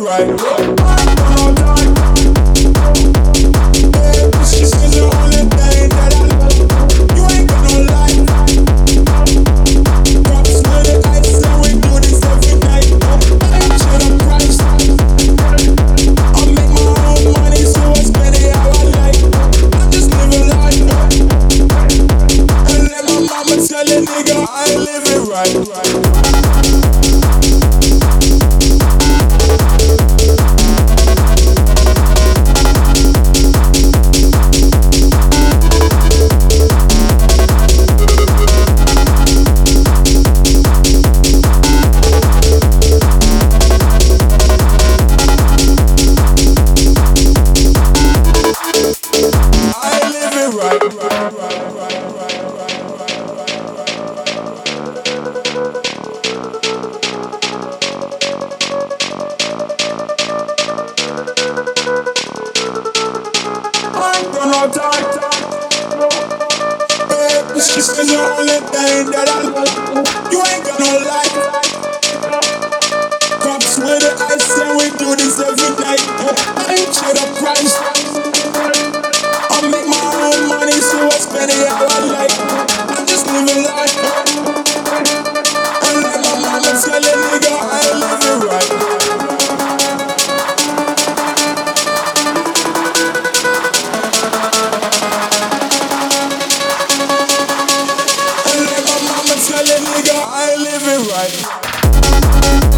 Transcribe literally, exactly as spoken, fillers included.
right. I'm gonna die. Yeah, she's the only thing that I love. You ain't got no life. Props with the ice and we do this every night. I ain't shit on price. I make my own money, so I spend it how I like. I just live a life. And let my mama tell a nigga I ain't living right. She's the only thing that I love. You ain't got no life. Cops with the ice and we do this every night. I ain't shit up price. I make my own money, so I spend it how I like. I just live a life. And let my mama tell a nigga I ain't living right. Tell a nigga I ain't living right.